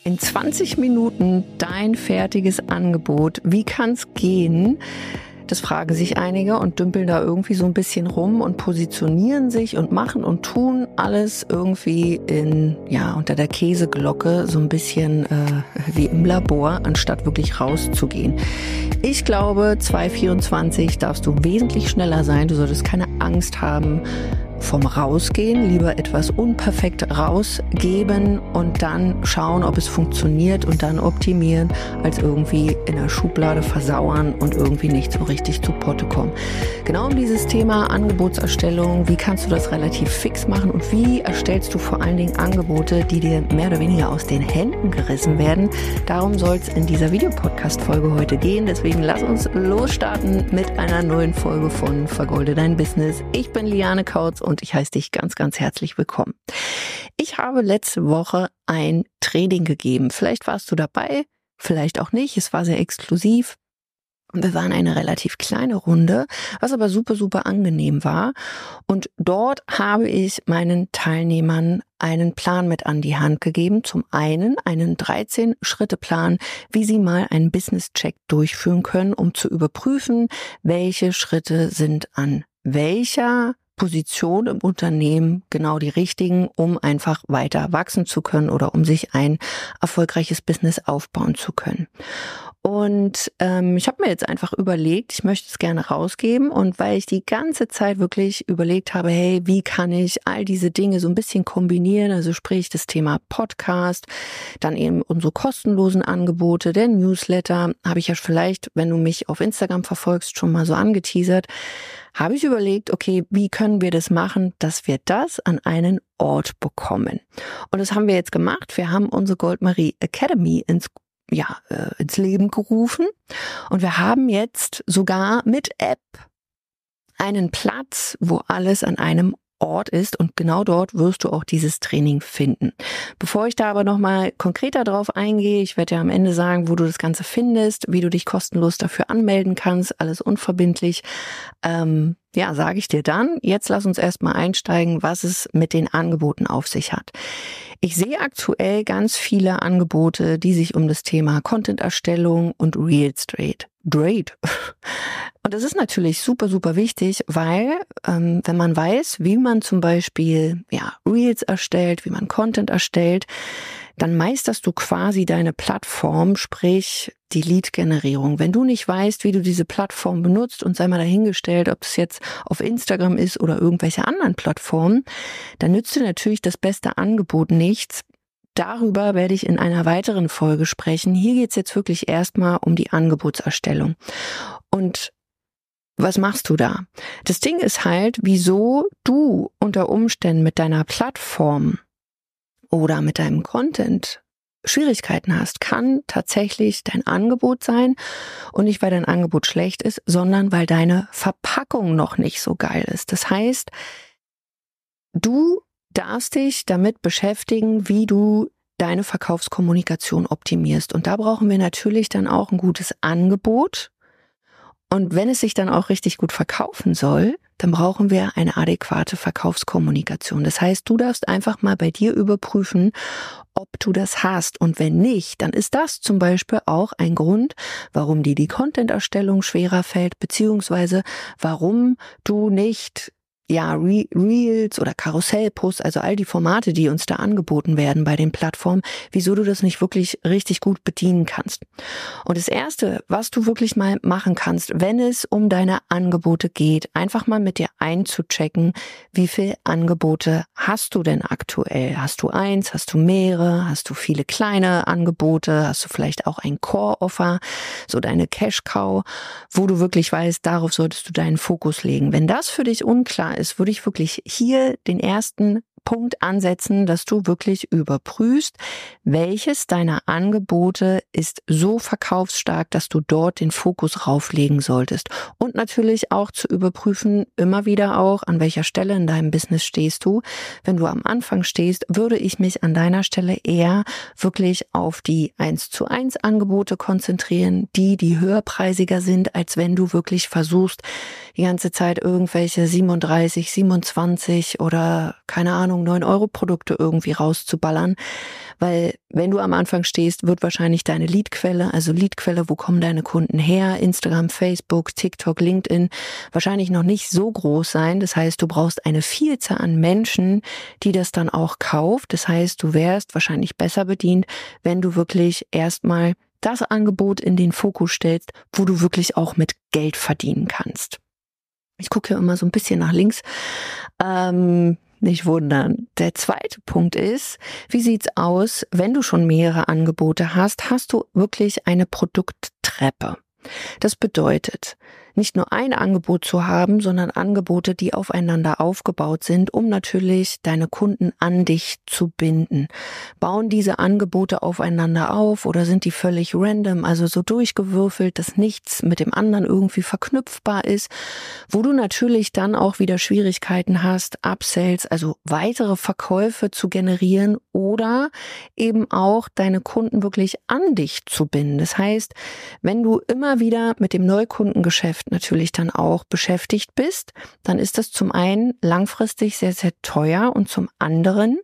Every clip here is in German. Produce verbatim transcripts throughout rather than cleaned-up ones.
In zwanzig Minuten dein fertiges Angebot. Wie kann's gehen? Das fragen sich einige und dümpeln da irgendwie so ein bisschen rum und positionieren sich und machen und tun alles irgendwie in, ja, unter der Käseglocke, so ein bisschen äh, wie im Labor, anstatt wirklich rauszugehen. Ich glaube, zwanzig vierundzwanzig darfst du wesentlich schneller sein. Du solltest keine Angst haben vom Rausgehen, lieber etwas unperfekt rausgeben und dann schauen, ob es funktioniert und dann optimieren, als irgendwie in der Schublade versauern und irgendwie nicht so richtig zu Potte kommen. Genau um dieses Thema Angebotserstellung, wie kannst du das relativ fix machen und wie erstellst du vor allen Dingen Angebote, die dir mehr oder weniger aus den Händen gerissen werden, darum soll es in dieser Videopodcast-Folge heute gehen. Deswegen lass uns losstarten mit einer neuen Folge von Vergolde dein Business. Ich bin Liane Kautz und ich heiße dich ganz, ganz herzlich willkommen. Ich habe letzte Woche ein Training gegeben. Vielleicht warst du dabei, vielleicht auch nicht. Es war sehr exklusiv. Und wir waren eine relativ kleine Runde, was aber super, super angenehm war. Und dort habe ich meinen Teilnehmern einen Plan mit an die Hand gegeben. Zum einen einen dreizehn-Schritte-Plan, wie sie mal einen Business-Check durchführen können, um zu überprüfen, welche Schritte sind an welcher Position im Unternehmen genau die richtigen, um einfach weiter wachsen zu können oder um sich ein erfolgreiches Business aufbauen zu können. Und ähm, ich habe mir jetzt einfach überlegt, ich möchte es gerne rausgeben und weil ich die ganze Zeit wirklich überlegt habe, hey, wie kann ich all diese Dinge so ein bisschen kombinieren, also sprich das Thema Podcast, dann eben unsere kostenlosen Angebote, der Newsletter, habe ich ja vielleicht, wenn du mich auf Instagram verfolgst, schon mal so angeteasert, habe ich überlegt, okay, wie können wir das machen, dass wir das an einen Ort bekommen. Und das haben wir jetzt gemacht. Wir haben unsere Goldmarie Academy ins ja, äh, ins Leben gerufen. Und wir haben jetzt sogar mit App einen Platz, wo alles an einem Ort ist und genau dort wirst du auch dieses Training finden. Bevor ich da aber nochmal konkreter drauf eingehe, ich werde ja am Ende sagen, wo du das Ganze findest, wie du dich kostenlos dafür anmelden kannst, alles unverbindlich. Ähm, ja, sage ich dir dann. Jetzt lass uns erstmal einsteigen, was es mit den Angeboten auf sich hat. Ich sehe aktuell ganz viele Angebote, die sich um das Thema Content-Erstellung und Real Estate dreht. Und das ist natürlich super, super wichtig, weil ähm, wenn man weiß, wie man zum Beispiel ja Reels erstellt, wie man Content erstellt, dann meisterst du quasi deine Plattform, sprich die Lead-Generierung. Wenn du nicht weißt, wie du diese Plattform benutzt und sei mal dahingestellt, ob es jetzt auf Instagram ist oder irgendwelche anderen Plattformen, dann nützt dir natürlich das beste Angebot nichts. Darüber werde ich in einer weiteren Folge sprechen. Hier geht es jetzt wirklich erstmal um die Angebotserstellung. Und was machst du da? Das Ding ist halt, wieso du unter Umständen mit deiner Plattform oder mit deinem Content Schwierigkeiten hast, kann tatsächlich dein Angebot sein und nicht, weil dein Angebot schlecht ist, sondern weil deine Verpackung noch nicht so geil ist. Das heißt, du darfst dich damit beschäftigen, wie du deine Verkaufskommunikation optimierst. Und da brauchen wir natürlich dann auch ein gutes Angebot. Und wenn es sich dann auch richtig gut verkaufen soll, dann brauchen wir eine adäquate Verkaufskommunikation. Das heißt, du darfst einfach mal bei dir überprüfen, ob du das hast. Und wenn nicht, dann ist das zum Beispiel auch ein Grund, warum dir die Content-Erstellung schwerer fällt, beziehungsweise warum du nicht ja, Re- Reels oder Karussellposts, also all die Formate, die uns da angeboten werden bei den Plattformen, wieso du das nicht wirklich richtig gut bedienen kannst. Und das Erste, was du wirklich mal machen kannst, wenn es um deine Angebote geht, einfach mal mit dir einzuchecken, wie viele Angebote hast du denn aktuell? Hast du eins, hast du mehrere, hast du viele kleine Angebote, hast du vielleicht auch ein Core-Offer, so deine Cash-Cow, wo du wirklich weißt, darauf solltest du deinen Fokus legen. Wenn das für dich unklar ist, würde ich wirklich hier den ersten Punkt ansetzen, dass du wirklich überprüfst, welches deiner Angebote ist so verkaufsstark, dass du dort den Fokus rauflegen solltest. Und natürlich auch zu überprüfen, immer wieder auch, an welcher Stelle in deinem Business stehst du. Wenn du am Anfang stehst, würde ich mich an deiner Stelle eher wirklich auf die eins zu eins Angebote konzentrieren, die, die höherpreisiger sind, als wenn du wirklich versuchst, die ganze Zeit irgendwelche siebenunddreißig, siebenundzwanzig oder keine Ahnung, Ahnung, neun Euro Produkte irgendwie rauszuballern. Weil wenn du am Anfang stehst, wird wahrscheinlich deine Leadquelle, also Leadquelle, wo kommen deine Kunden her, Instagram, Facebook, TikTok, LinkedIn, wahrscheinlich noch nicht so groß sein. Das heißt, du brauchst eine Vielzahl an Menschen, die das dann auch kauft. Das heißt, du wärst wahrscheinlich besser bedient, wenn du wirklich erstmal das Angebot in den Fokus stellst, wo du wirklich auch mit Geld verdienen kannst. Ich gucke ja immer so ein bisschen nach links. Ähm, nicht wundern. Der zweite Punkt ist, wie sieht's aus, wenn du schon mehrere Angebote hast, hast du wirklich eine Produkttreppe. Das bedeutet, nicht nur ein Angebot zu haben, sondern Angebote, die aufeinander aufgebaut sind, um natürlich deine Kunden an dich zu binden. Bauen diese Angebote aufeinander auf oder sind die völlig random, also so durchgewürfelt, dass nichts mit dem anderen irgendwie verknüpfbar ist, wo du natürlich dann auch wieder Schwierigkeiten hast, Upsells, also weitere Verkäufe zu generieren oder eben auch deine Kunden wirklich an dich zu binden. Das heißt, wenn du immer wieder mit dem Neukundengeschäft natürlich dann auch beschäftigt bist, dann ist das zum einen langfristig sehr, sehr teuer und zum anderen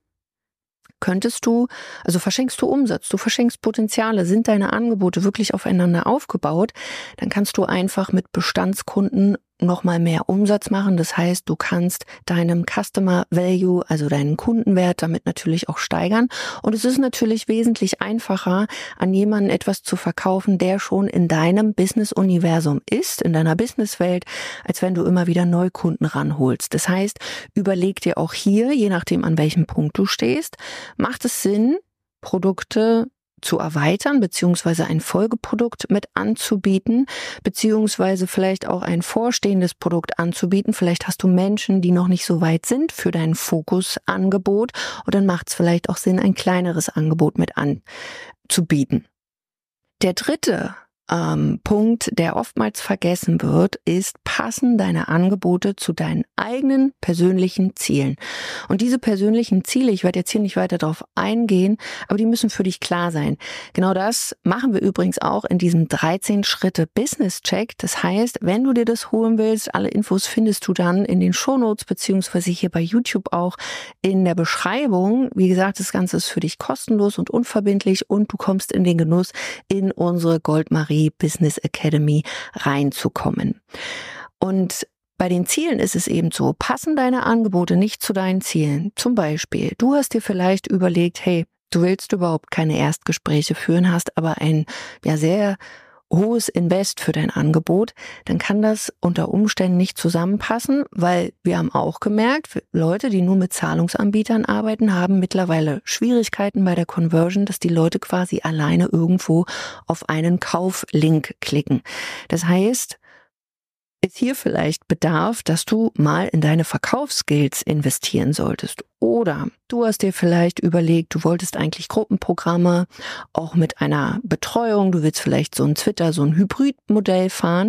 könntest du, also verschenkst du Umsatz, du verschenkst Potenziale, sind deine Angebote wirklich aufeinander aufgebaut, dann kannst du einfach mit Bestandskunden nochmal mehr Umsatz machen. Das heißt, du kannst deinem Customer Value, also deinen Kundenwert damit natürlich auch steigern. Und es ist natürlich wesentlich einfacher, an jemanden etwas zu verkaufen, der schon in deinem Business-Universum ist, in deiner Businesswelt, als wenn du immer wieder Neukunden ranholst. Das heißt, überleg dir auch hier, je nachdem an welchem Punkt du stehst, macht es Sinn, Produkte zu erweitern, beziehungsweise ein Folgeprodukt mit anzubieten, beziehungsweise vielleicht auch ein vorstehendes Produkt anzubieten. Vielleicht hast du Menschen, die noch nicht so weit sind für dein Fokusangebot und dann macht es vielleicht auch Sinn, ein kleineres Angebot mit anzubieten. Der dritte ähm, Punkt, der oftmals vergessen wird, ist, passen deine Angebote zu deinen eigenen persönlichen Zielen. Und diese persönlichen Ziele, ich werde jetzt hier nicht weiter darauf eingehen, aber die müssen für dich klar sein. Genau das machen wir übrigens auch in diesem dreizehn Schritte Business Check. Das heißt, wenn du dir das holen willst, alle Infos findest du dann in den Shownotes beziehungsweise hier bei YouTube auch in der Beschreibung. Wie gesagt, das Ganze ist für dich kostenlos und unverbindlich und du kommst in den Genuss, in unsere Goldmarie Business Academy reinzukommen. Und bei den Zielen ist es eben so, passen deine Angebote nicht zu deinen Zielen. Zum Beispiel, du hast dir vielleicht überlegt, hey, du willst überhaupt keine Erstgespräche führen, hast aber ein ja sehr hohes Invest für dein Angebot, dann kann das unter Umständen nicht zusammenpassen, weil wir haben auch gemerkt, Leute, die nur mit Zahlungsanbietern arbeiten, haben mittlerweile Schwierigkeiten bei der Conversion, dass die Leute quasi alleine irgendwo auf einen Kauflink klicken. Das heißt, ist hier vielleicht Bedarf, dass du mal in deine Verkaufsskills investieren solltest. Oder du hast dir vielleicht überlegt, du wolltest eigentlich Gruppenprogramme, auch mit einer Betreuung, du willst vielleicht so ein Twitter, so ein Hybridmodell fahren,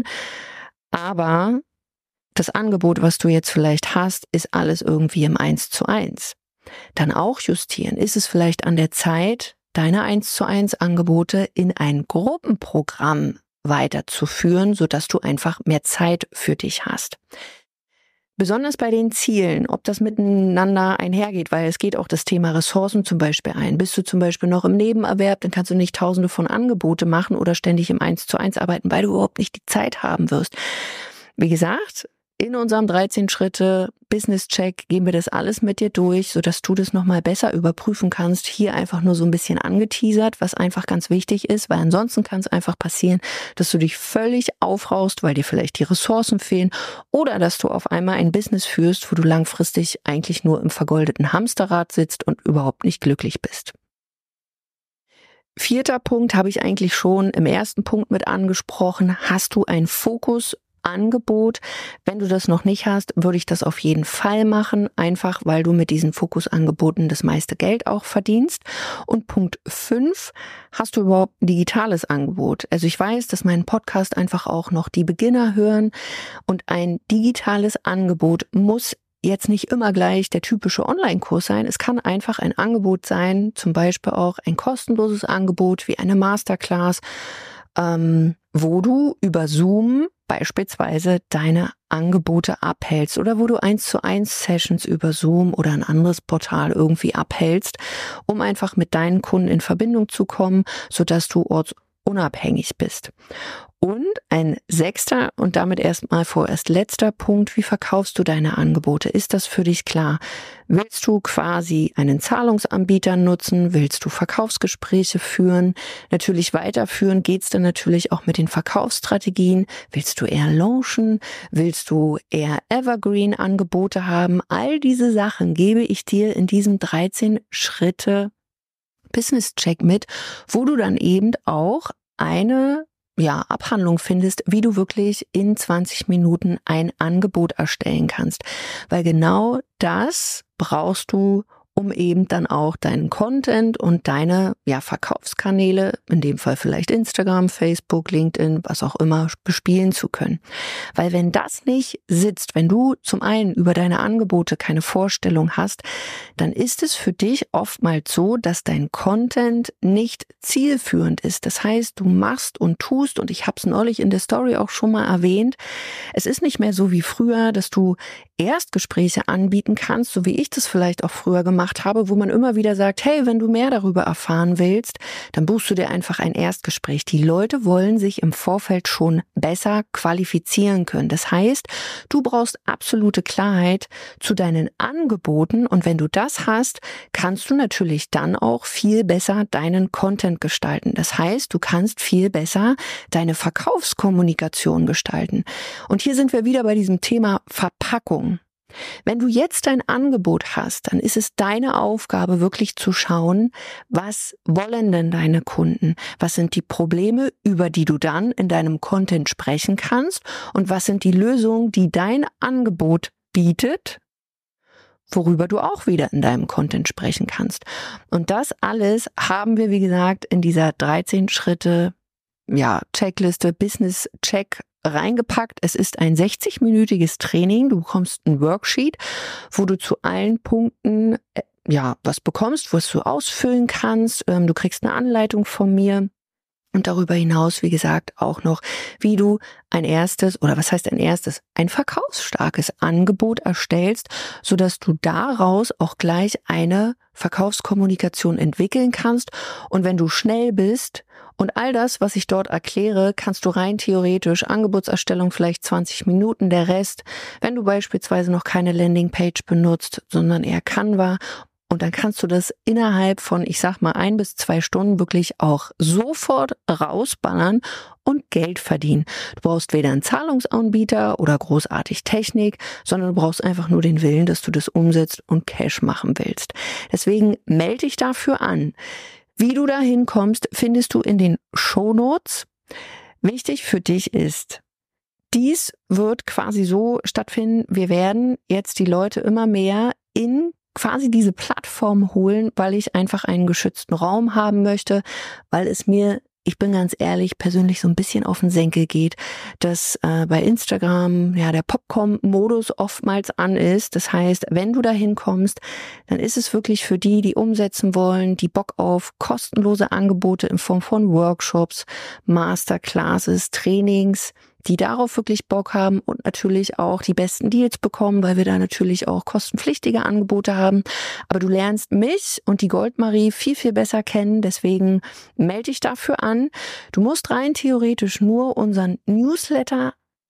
aber das Angebot, was du jetzt vielleicht hast, ist alles irgendwie im eins zu eins. Dann auch justieren. Ist es vielleicht an der Zeit, deine eins zu eins Angebote in ein Gruppenprogramm weiterzuführen, sodass du einfach mehr Zeit für dich hast. Besonders bei den Zielen, ob das miteinander einhergeht, weil es geht auch das Thema Ressourcen zum Beispiel ein. Bist du zum Beispiel noch im Nebenerwerb, dann kannst du nicht tausende von Angebote machen oder ständig im eins zu eins arbeiten, weil du überhaupt nicht die Zeit haben wirst. Wie gesagt, in unserem dreizehn Schritte Business Check gehen wir das alles mit dir durch, sodass du das nochmal besser überprüfen kannst. Hier einfach nur so ein bisschen angeteasert, was einfach ganz wichtig ist, weil ansonsten kann es einfach passieren, dass du dich völlig aufraust, weil dir vielleicht die Ressourcen fehlen oder dass du auf einmal ein Business führst, wo du langfristig eigentlich nur im vergoldeten Hamsterrad sitzt und überhaupt nicht glücklich bist. Vierter Punkt habe ich eigentlich schon im ersten Punkt mit angesprochen. Hast du einen Fokus Angebot. Wenn du das noch nicht hast, würde ich das auf jeden Fall machen, einfach weil du mit diesen Fokusangeboten das meiste Geld auch verdienst. Und Punkt fünf, hast du überhaupt ein digitales Angebot? Also ich weiß, dass meinen Podcast einfach auch noch die Beginner hören und ein digitales Angebot muss jetzt nicht immer gleich der typische Online-Kurs sein. Es kann einfach ein Angebot sein, zum Beispiel auch ein kostenloses Angebot wie eine Masterclass, ähm, wo du über Zoom beispielsweise deine Angebote abhältst oder wo du eins zu eins Sessions über Zoom oder ein anderes Portal irgendwie abhältst, um einfach mit deinen Kunden in Verbindung zu kommen, sodass du ortsunabhängig bist. Und ein sechster und damit erstmal vorerst letzter Punkt: Wie verkaufst du deine Angebote? Ist das für dich klar? Willst du quasi einen Zahlungsanbieter nutzen? Willst du Verkaufsgespräche führen? Natürlich weiterführen geht's dann natürlich auch mit den Verkaufsstrategien. Willst du eher launchen? Willst du eher Evergreen-Angebote haben? All diese Sachen gebe ich dir in diesem dreizehn Schritte Business-Check mit, wo du dann eben auch eine ja, Abhandlung findest, wie du wirklich in zwanzig Minuten ein Angebot erstellen kannst. Weil genau das brauchst du, um eben dann auch deinen Content und deine ja, Verkaufskanäle, in dem Fall vielleicht Instagram, Facebook, LinkedIn, was auch immer, bespielen zu können. Weil wenn das nicht sitzt, wenn du zum einen über deine Angebote keine Vorstellung hast, dann ist es für dich oftmals so, dass dein Content nicht zielführend ist. Das heißt, du machst und tust, und ich habe es neulich in der Story auch schon mal erwähnt, es ist nicht mehr so wie früher, dass du Erstgespräche anbieten kannst, so wie ich das vielleicht auch früher gemacht habe, wo man immer wieder sagt, hey, wenn du mehr darüber erfahren willst, dann buchst du dir einfach ein Erstgespräch. Die Leute wollen sich im Vorfeld schon besser qualifizieren können. Das heißt, du brauchst absolute Klarheit zu deinen Angeboten, und wenn du das hast, kannst du natürlich dann auch viel besser deinen Content gestalten. Das heißt, du kannst viel besser deine Verkaufskommunikation gestalten. Und hier sind wir wieder bei diesem Thema Verpackung. Wenn du jetzt ein Angebot hast, dann ist es deine Aufgabe, wirklich zu schauen, was wollen denn deine Kunden? Was sind die Probleme, über die du dann in deinem Content sprechen kannst? Und was sind die Lösungen, die dein Angebot bietet, worüber du auch wieder in deinem Content sprechen kannst? Und das alles haben wir, wie gesagt, in dieser dreizehn Schritte ja, Checkliste, Business Check reingepackt. Es ist ein sechzig-minütiges Training. Du bekommst ein Worksheet, wo du zu allen Punkten äh, ja was bekommst, was du ausfüllen kannst. Ähm, du kriegst eine Anleitung von mir. Und darüber hinaus, wie gesagt, auch noch, wie du ein erstes, oder was heißt ein erstes, ein verkaufsstarkes Angebot erstellst, sodass du daraus auch gleich eine Verkaufskommunikation entwickeln kannst. Und wenn du schnell bist und all das, was ich dort erkläre, kannst du rein theoretisch Angebotserstellung vielleicht zwanzig Minuten, der Rest, wenn du beispielsweise noch keine Landingpage benutzt, sondern eher Canva. Und dann kannst du das innerhalb von, ich sag mal, ein bis zwei Stunden wirklich auch sofort rausballern und Geld verdienen. Du brauchst weder einen Zahlungsanbieter oder großartig Technik, sondern du brauchst einfach nur den Willen, dass du das umsetzt und Cash machen willst. Deswegen melde dich dafür an. Wie du da hinkommst, findest du in den Shownotes. Wichtig für dich ist, dies wird quasi so stattfinden, wir werden jetzt die Leute immer mehr in quasi diese Plattform holen, weil ich einfach einen geschützten Raum haben möchte, weil es mir, ich bin ganz ehrlich, persönlich so ein bisschen auf den Senkel geht, dass äh, bei Instagram ja der Popcorn-Modus oftmals an ist. Das heißt, wenn du da hinkommst, dann ist es wirklich für die, die umsetzen wollen, die Bock auf kostenlose Angebote in Form von Workshops, Masterclasses, Trainings, die darauf wirklich Bock haben und natürlich auch die besten Deals bekommen, weil wir da natürlich auch kostenpflichtige Angebote haben. Aber du lernst mich und die Goldmarie viel, viel besser kennen. Deswegen melde dich dafür an. Du musst rein theoretisch nur unseren Newsletter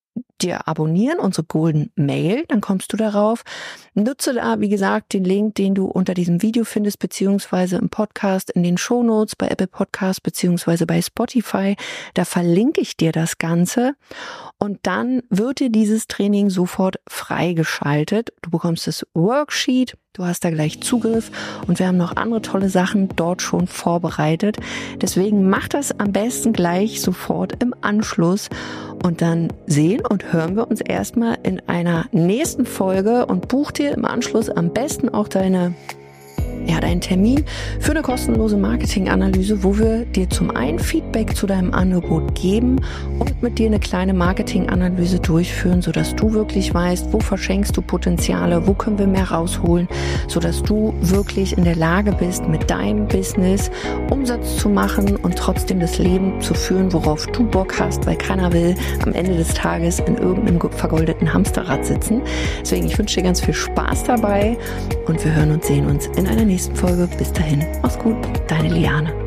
dir abonnieren, unsere Golden Mail, dann kommst du darauf. Nutze da, wie gesagt, den Link, den du unter diesem Video findest, beziehungsweise im Podcast, in den Shownotes, bei Apple Podcasts, beziehungsweise bei Spotify. Da verlinke ich dir das Ganze und dann wird dir dieses Training sofort freigeschaltet. Du bekommst das Worksheet, du hast da gleich Zugriff und wir haben noch andere tolle Sachen dort schon vorbereitet. Deswegen mach das am besten gleich sofort im Anschluss und dann sehen und hören wir uns erstmal in einer nächsten Folge und buch dir im Anschluss am besten auch deine ja, deinen Termin für eine kostenlose Marketinganalyse, wo wir dir zum einen Feedback zu deinem Angebot geben und mit dir eine kleine Marketinganalyse durchführen, sodass du wirklich weißt, wo verschenkst du Potenziale, wo können wir mehr rausholen, sodass du wirklich in der Lage bist, mit deinem Business Umsatz zu machen und trotzdem das Leben zu führen, worauf du Bock hast, weil keiner will am Ende des Tages in irgendeinem vergoldeten Hamsterrad sitzen. Deswegen, ich wünsche dir ganz viel Spaß dabei und wir hören und sehen uns in einer nächsten Folge. Bis dahin, mach's gut, deine Liane.